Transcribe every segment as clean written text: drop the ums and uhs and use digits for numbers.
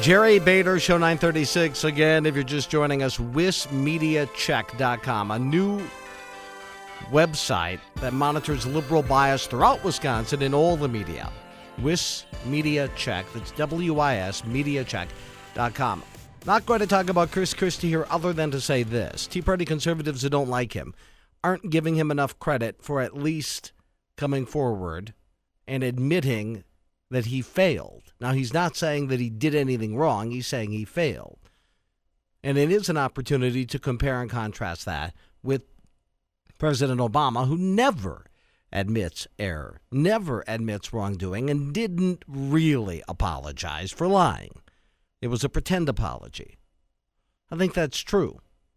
Jerry Bader, Show 936. Again, if you're just joining us, WisMediaCheck.com, a new website that monitors liberal bias throughout Wisconsin in all the media. WIS Media Check. That's WIS MediaCheck.com. Not going to talk about Chris Christie here other than to say this. Tea Party conservatives who don't like him aren't giving him enough credit for at least coming forward and admitting that he failed. Now, he's not saying that he did anything wrong. He's saying he failed. And it is an opportunity to compare and contrast that with President Obama, who never admits error, never admits wrongdoing, and didn't really apologize for lying. It was a pretend apology. I think that's true.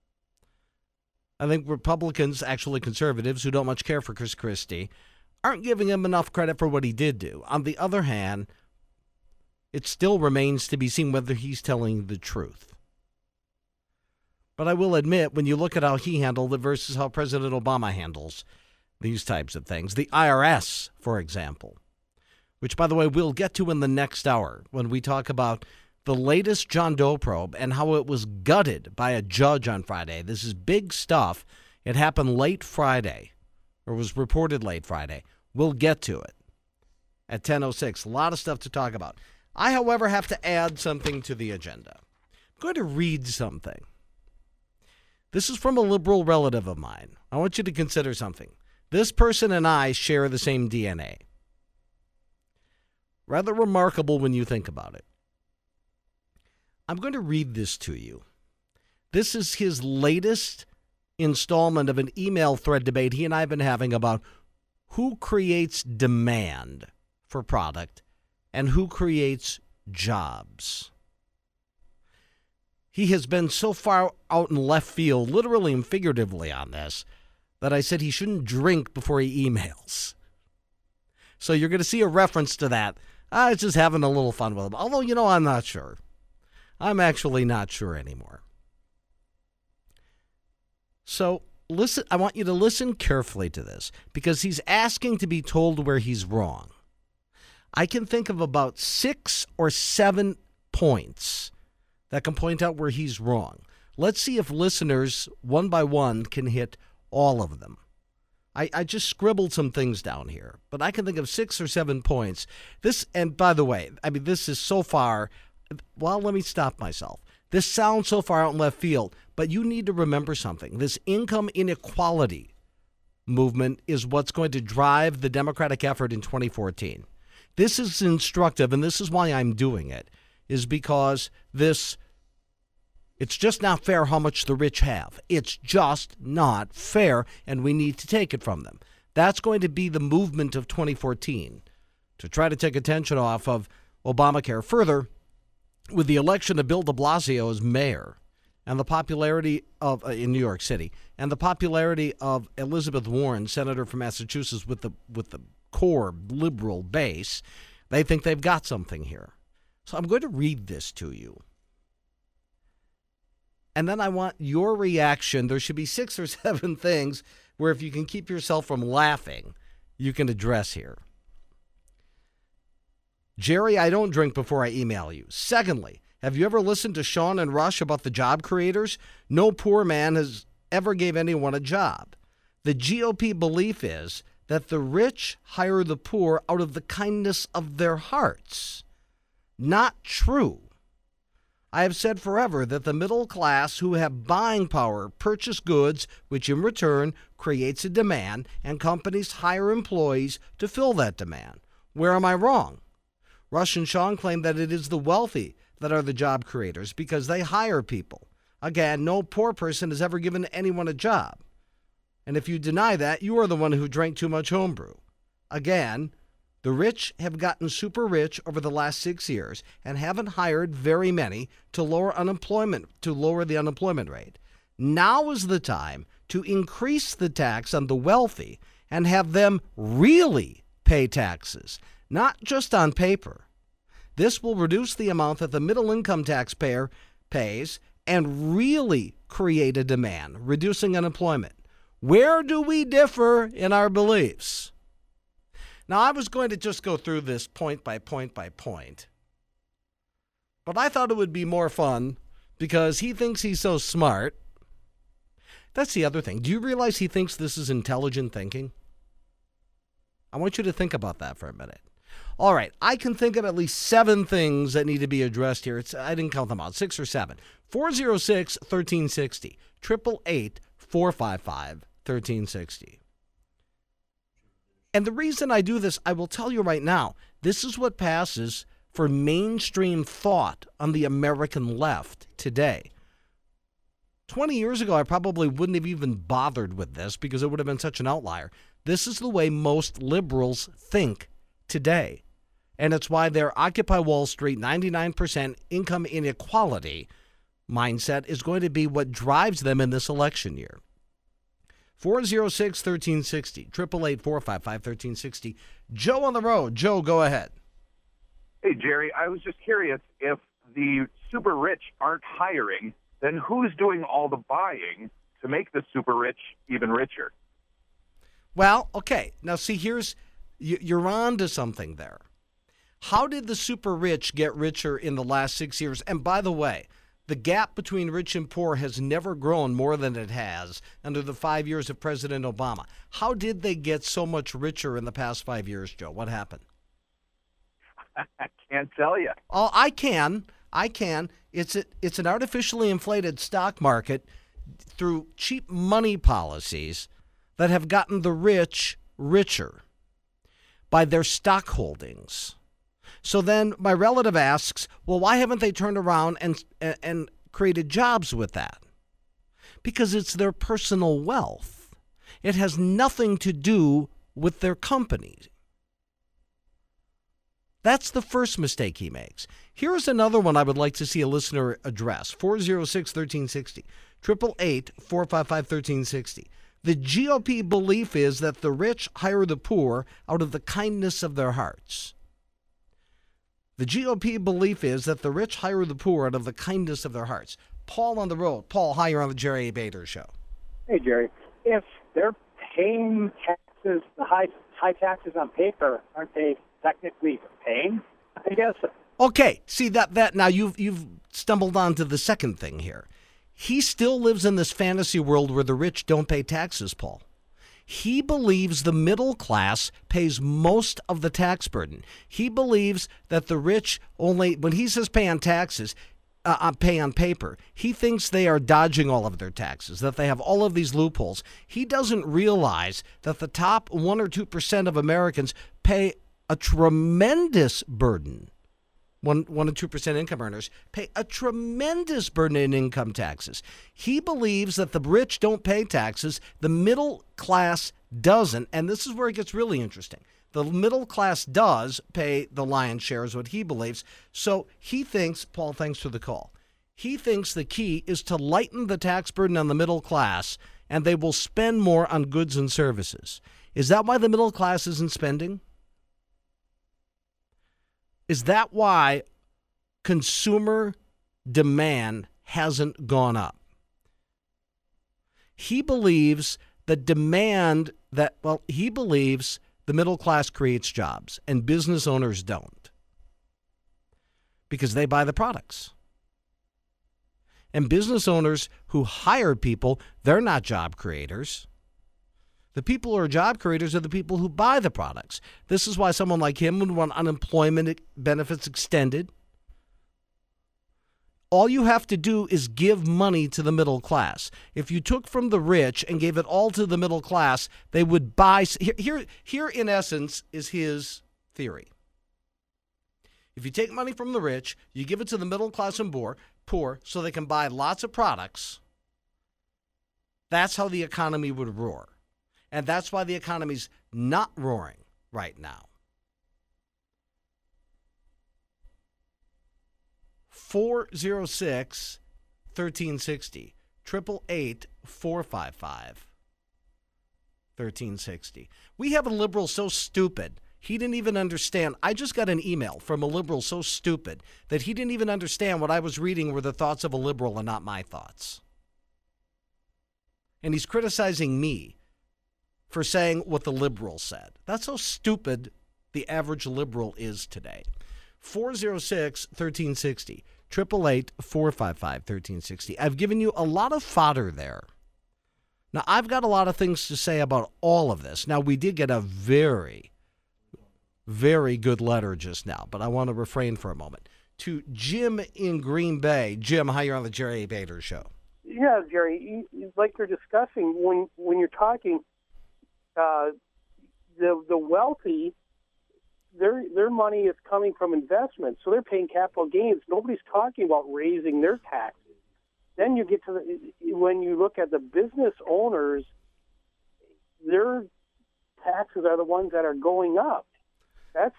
I think Republicans, actually conservatives, who don't much care for Chris Christie, aren't giving him enough credit for what he did do. On the other hand, it still remains to be seen whether he's telling the truth. But I will admit, when you look at how he handled it versus how President Obama handles these types of things, the IRS, for example, which, by the way, we'll get to in the next hour when we talk about the latest John Doe probe and how it was gutted by a judge on Friday. This is big stuff. It happened late Friday, or was reported late Friday. We'll get to it at 10:06. A lot of stuff to talk about. I, however, have to add something to the agenda. I'm going to read something. This is from a liberal relative of mine. I want you to consider something. This person and I share the same DNA. Rather remarkable when you think about it. I'm going to read this to you. This is his latest installment of an email thread debate he and I have been having about who creates demand for product and who creates jobs. He has been so far out in left field, literally and figuratively on this, that I said he shouldn't drink before he emails. So you're going to see a reference to that. I was just having a little fun with him. Although, I'm not sure. I'm actually not sure anymore. So listen, I want you to listen carefully to this because he's asking to be told where he's wrong. I can think of about 6 or 7 points that can point out where he's wrong. Let's see if listeners, one by one, can hit all of them. I just scribbled some things down here, but I can think of 6 or 7 points. This, and by the way, this is so far, well, let me stop myself. This sounds so far out in left field, but you need to remember something. This income inequality movement is what's going to drive the Democratic effort in 2014. This is instructive, and this is why I'm doing it, is because it's just not fair how much the rich have. It's just not fair, and we need to take it from them. That's going to be the movement of 2014, to try to take attention off of Obamacare. Further, with the election of Bill de Blasio as mayor and the popularity of in New York City and the popularity of Elizabeth Warren, senator from Massachusetts, with the core liberal base, they think they've got something here. So I'm going to read this to you. And then I want your reaction. There should be 6 or 7 things where if you can keep yourself from laughing, you can address here. Jerry, I don't drink before I email you. Secondly, have you ever listened to Sean and Rush about the job creators? No poor man has ever gave anyone a job. The GOP belief is that the rich hire the poor out of the kindness of their hearts. Not true. I have said forever that the middle class who have buying power purchase goods, which in return creates a demand, and companies hire employees to fill that demand. Where am I wrong? Rush and Sean claim that it is the wealthy that are the job creators because they hire people. Again, no poor person has ever given anyone a job. And if you deny that, you are the one who drank too much homebrew. Again, the rich have gotten super rich over the last 6 years and haven't hired very many to lower the unemployment rate. Now is the time to increase the tax on the wealthy and have them really pay taxes, not just on paper. This will reduce the amount that the middle-income taxpayer pays and really create a demand, reducing unemployment. Where do we differ in our beliefs? Now, I was going to just go through this point by point by point. But I thought it would be more fun because he thinks he's so smart. That's the other thing. Do you realize he thinks this is intelligent thinking? I want you to think about that for a minute. All right, I can think of at least 7 things that need to be addressed here. I didn't count them out, 6 or 7. 406-1360, 888-455-1360. And the reason I do this, I will tell you right now, this is what passes for mainstream thought on the American left today. 20 years ago, I probably wouldn't have even bothered with this because it would have been such an outlier. This is the way most liberals think today. And it's why their Occupy Wall Street 99% income inequality mindset is going to be what drives them in this election year. 406-1360, 888-455-1360. Joe on the road. Joe, go ahead. Hey, Jerry, I was just curious, if the super rich aren't hiring, then who's doing all the buying to make the super rich even richer? Well, okay. Now, see, you're on to something there. How did the super rich get richer in the last 6 years? And by the way, the gap between rich and poor has never grown more than it has under the 5 years of President Obama. How did they get so much richer in the past 5 years, Joe? What happened? I can't tell you. Oh, I can. It's an artificially inflated stock market through cheap money policies that have gotten the rich richer by their stock holdings. So then my relative asks, well, why haven't they turned around and created jobs with that? Because it's their personal wealth. It has nothing to do with their company. That's the first mistake he makes. Here's another one I would like to see a listener address. 406-1360, 888-455-1360. The GOP belief is that the rich hire the poor out of the kindness of their hearts. The GOP belief is that the rich hire the poor out of the kindness of their hearts. Paul on the road. Paul, hi, you're on the Jerry Bader Show. Hey, Jerry. If they're paying taxes, the high taxes on paper, aren't they technically paying? I guess. Okay, see that now you've stumbled onto the second thing here. He still lives in this fantasy world where the rich don't pay taxes, Paul. He believes the middle class pays most of the tax burden. He believes that the rich only, when he says pay on taxes, pay on paper, he thinks they are dodging all of their taxes, that they have all of these loopholes. He doesn't realize that the top 1 or 2% of Americans pay a tremendous burden. 1 or 2% income earners pay a tremendous burden in income taxes. He believes that the rich don't pay taxes, the middle class doesn't, and this is where it gets really interesting. The middle class does pay the lion's share is what he believes. So he thinks, Paul, thanks for the call, he thinks the key is to lighten the tax burden on the middle class, and they will spend more on goods and services. Is that why the middle class isn't spending? Is that why consumer demand hasn't gone up? He believes he believes the middle class creates jobs and business owners don't because they buy the products. And business owners who hire people, they're not job creators. The people who are job creators are the people who buy the products. This is why someone like him would want unemployment benefits extended. All you have to do is give money to the middle class. If you took from the rich and gave it all to the middle class, they would buy. Here in essence is his theory. If you take money from the rich, you give it to the middle class and poor so they can buy lots of products, that's how the economy would roar. And that's why the economy's not roaring right now. 406-1360, 888-455-1360. We have a liberal so stupid, he didn't even understand. I just got an email from a liberal so stupid that he didn't even understand what I was reading were the thoughts of a liberal and not my thoughts. And he's criticizing me for saying what the liberal said. That's how stupid the average liberal is today. 406-1360, 888-455-1360. I've given you a lot of fodder there. Now, I've got a lot of things to say about all of this. Now, we did get a very, very good letter just now, but I want to refrain for a moment. To Jim in Green Bay. Jim, hi, you're on the Jerry Bader Show. Yeah, Jerry, like you're discussing, when you're talking, the wealthy, their money is coming from investments, so they're paying capital gains. Nobody's talking about raising their taxes. Then you get to when you look at the business owners, their taxes are the ones that are going up. That's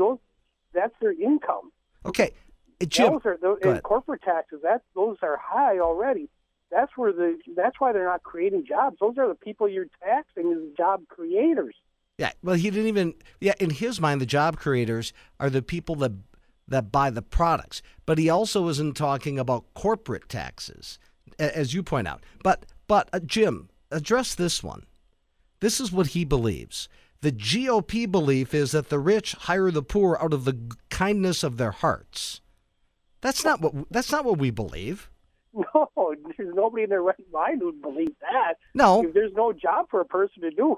their income. Okay, Jim. And corporate taxes, those are high already. That's why they're not creating jobs. Those are the people you're taxing as job creators. Yeah, well, he didn't even. Yeah, in his mind, the job creators are the people that buy the products. But he also isn't talking about corporate taxes, as you point out. But Jim, address this one. This is what he believes. The GOP belief is that the rich hire the poor out of the kindness of their hearts. That's not what we believe. No, there's nobody in their right mind who would believe that. No. If there's no job for a person to do,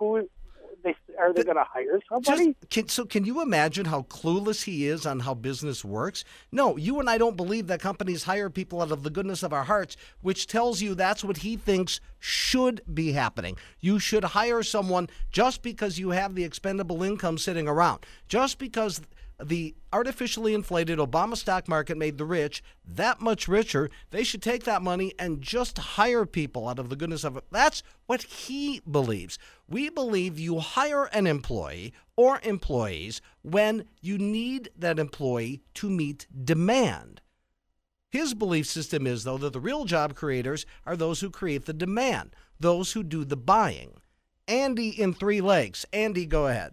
are they going to hire somebody? Can you imagine how clueless he is on how business works? No, you and I don't believe that companies hire people out of the goodness of our hearts, which tells you that's what he thinks should be happening. You should hire someone just because you have the expendable income sitting around. Just because the artificially inflated Obama stock market made the rich that much richer, they should take that money and just hire people out of the goodness of it. That's what he believes. We believe you hire an employee or employees when you need that employee to meet demand. His belief system is, though, that the real job creators are those who create the demand, those who do the buying. Andy in Three Lakes. Andy, go ahead.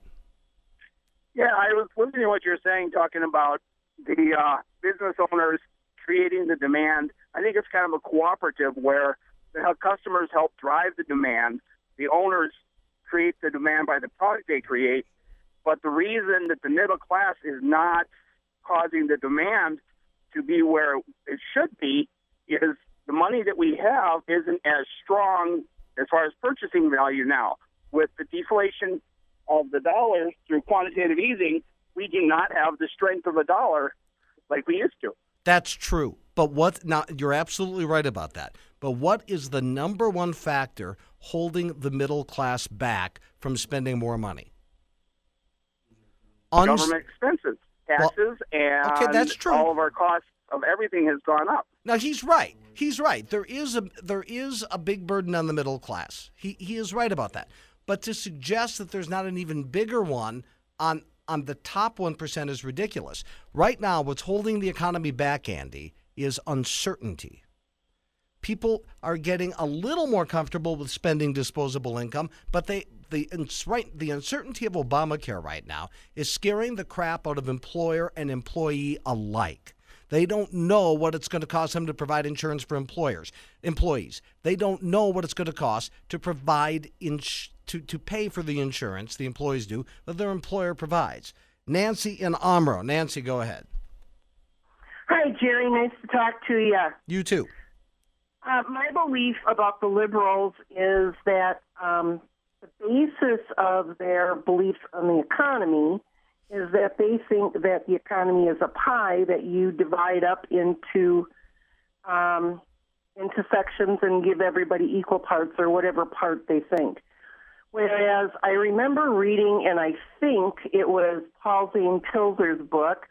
Yeah, I was listening to what you're saying, talking about the business owners creating the demand. I think it's kind of a cooperative where the customers help drive the demand. The owners create the demand by the product they create. But the reason that the middle class is not causing the demand to be where it should be is the money that we have isn't as strong as far as purchasing value now. With the deflation of the dollar through quantitative easing, we do not have the strength of a dollar like we used to. That's true. But now you're absolutely right about that. But what is the number one factor holding the middle class back from spending more money? Government expenses, taxes, and okay, that's true. All of our costs of everything has gone up. Now he's right. He's right. There is a big burden on the middle class. He is right about that. But to suggest that there's not an even bigger one on the top 1% is ridiculous. Right now, what's holding the economy back, Andy, is uncertainty. People are getting a little more comfortable with spending disposable income, but the uncertainty of Obamacare right now is scaring the crap out of employer and employee alike. They don't know what it's going to cost them to provide insurance for employees. They don't know what it's going to cost to provide to pay for the insurance the employees do that their employer provides. Nancy in Omro. Nancy, go ahead. Hi, Jerry. Nice to talk to you. You too. My belief about the liberals is that the basis of their beliefs on the economy is that they think that the economy is a pie that you divide up into sections and give everybody equal parts or whatever part they think. Whereas I remember reading, and I think it was Paul Zane Pilzer's book,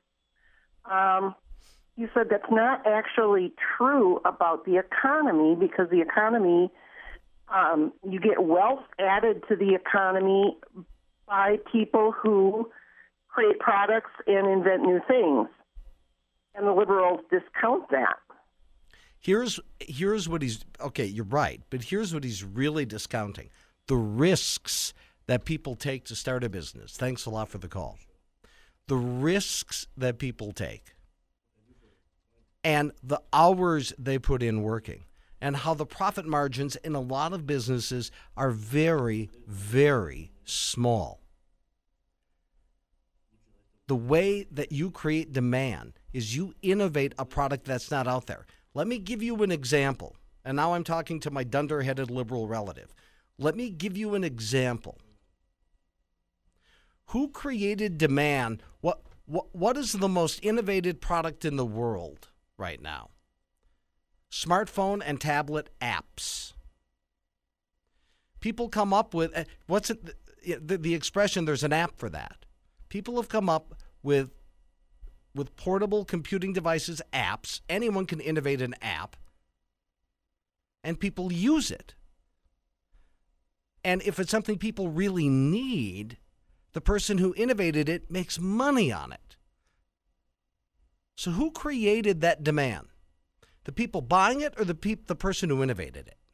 he said that's not actually true about the economy, because the economy, you get wealth added to the economy by people who create products and invent new things. And the liberals discount that. Here's what he's, okay, you're right, but here's what he's really discounting. The risks that people take to start a business. Thanks a lot for the call. The risks that people take and the hours they put in working and how the profit margins in a lot of businesses are very, very small. The way that you create demand is you innovate a product that's not out there. Let me give you an example. And now I'm talking to my dunder-headed liberal relative. Let me give you an example. Who created demand? What is the most innovative product in the world right now? Smartphone and tablet apps. People come up with, the expression, there's an app for that. People have come up with portable computing devices, apps. Anyone can innovate an app, and people use it. And if it's something people really need, the person who innovated it makes money on it. So who created that demand? The people buying it or the person who innovated it?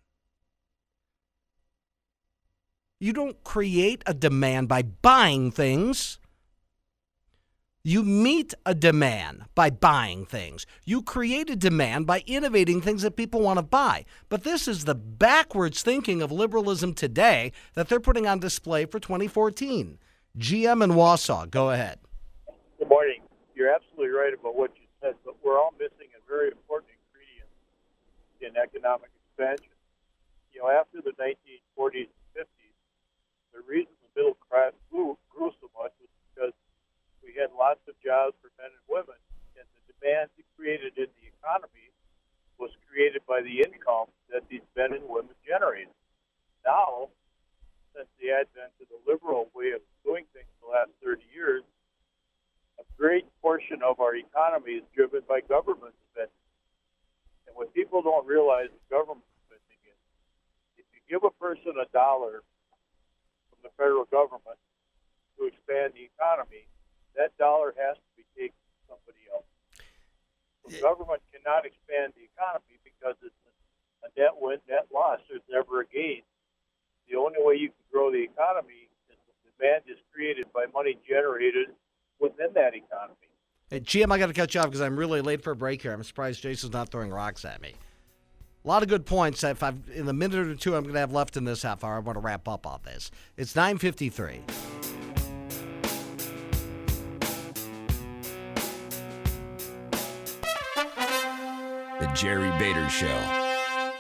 You don't create a demand by buying things. You meet a demand by buying things. You create a demand by innovating things that people want to buy. But this is the backwards thinking of liberalism today that they're putting on display for 2014. GM in Wausau, go ahead. Good morning. You're absolutely right about what you said, but we're all missing a very important ingredient in economic expansion. After the 1940s and 50s, the reason the middle class grew so much was because we had lots of jobs for men and women, and the demand created in the economy was created by the income that these men and women generated. Now, since the advent of the liberal way of doing things the last 30 years, a great portion of our economy is driven by government spending. And what people don't realize with government spending is if you give a person $1 from the federal government to expand the economy, that dollar has to be taken from somebody else. The government cannot expand the economy because it's a net win, net loss. There's never a gain. The only way you can grow the economy is the demand is created by money generated within that economy. Hey, GM, I got to cut you off because I'm really late for a break here. I'm surprised Jason's not throwing rocks at me. A lot of good points. If in the minute or two I'm going to have left in this half hour, I want to wrap up on this. It's 9:53. The Jerry Bader Show.